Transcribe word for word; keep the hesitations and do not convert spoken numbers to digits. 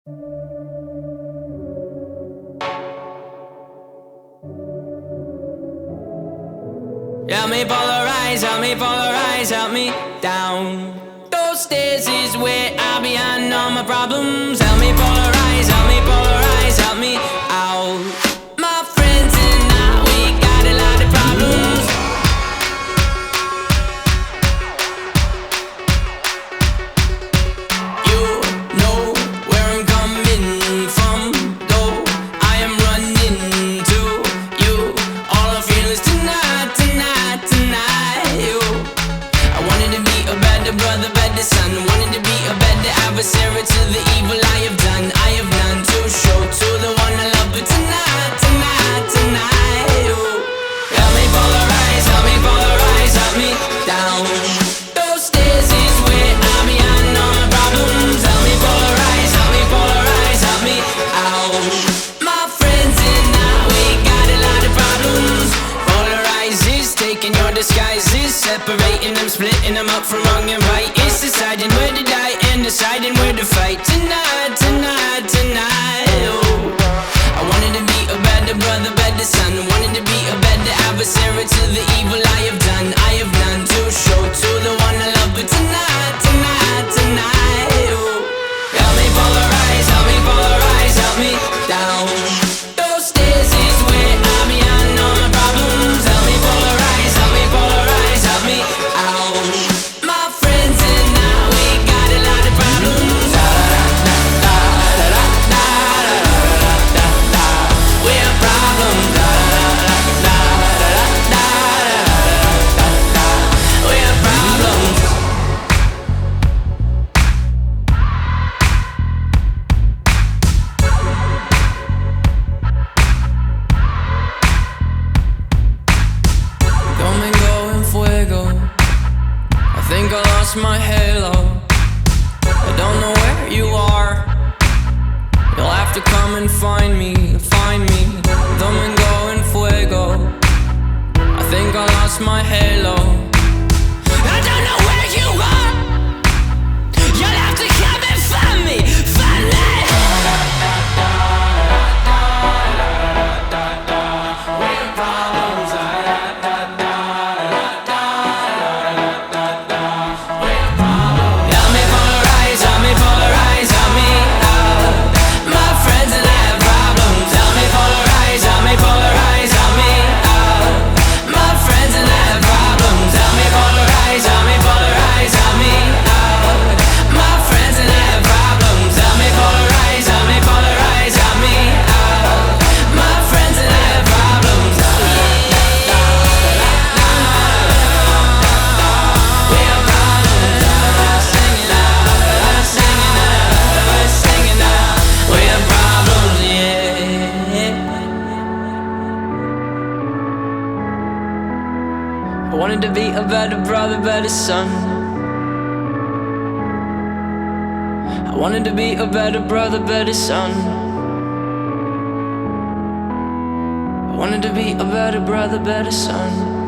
Help me polarize, help me polarize, help me down. Those stairs is where I'll be on all my problems. Help me polarize, help me polarize, help me out. My friends and I, we got a lot of problems. You know where I'm coming from, though I am running to you. All I feel is tonight, tonight, tonight. You, I wanted to be a better brother, better son. Wanted to be a better adversary to the evil I have done. I have none to show to the one I love, but tonight, tonight, tonight. You, help me polarize, help me polarize, help me down. Those stairs is where I'm behind all my problems. Help me polarize, help me polarize, help me out. My friends and I, we got a lot of problems. Polarizes, taking your disguises, separating them, splitting them up from wrong and right. It's deciding where to die and deciding where to fight. Tonight, tonight, tonight. Oh, I wanted to be a better brother, better son. Wanted to be a better adversary to the evil I have done. I have none to show to the one I love, but tonight, tonight, tonight. Oh, help me polarize, help me polarize, help me down. Those stairs is where I'm behind all my problems. Help me polarize, help me polarize, help me out. My friends and I, we got a lot of problems. We have problems. We have problems. Domingo en fuego. I think I lost my halo. I don't know where you are. You'll have to come and find me, find me. Domingo en fuego. I think I lost my halo. I don't know where you are. You'll have to come and find me, find me. We have problems. Help me polarize, help me polarize, help me out. My friends and I have problems. Help me polarize, help me polarize, help me out. My friends and I have problems. Help me polarize, help me polarize, help me out. My friends and I have problems. Help me polarize, help me polarize, help me out. My friends and I have problems. We have problems. Singing out, singing out, singing out. We have problems, yeah. I wanted to be a better brother, better son. I wanted to be a better brother, better son. I wanted to be a better brother, better son.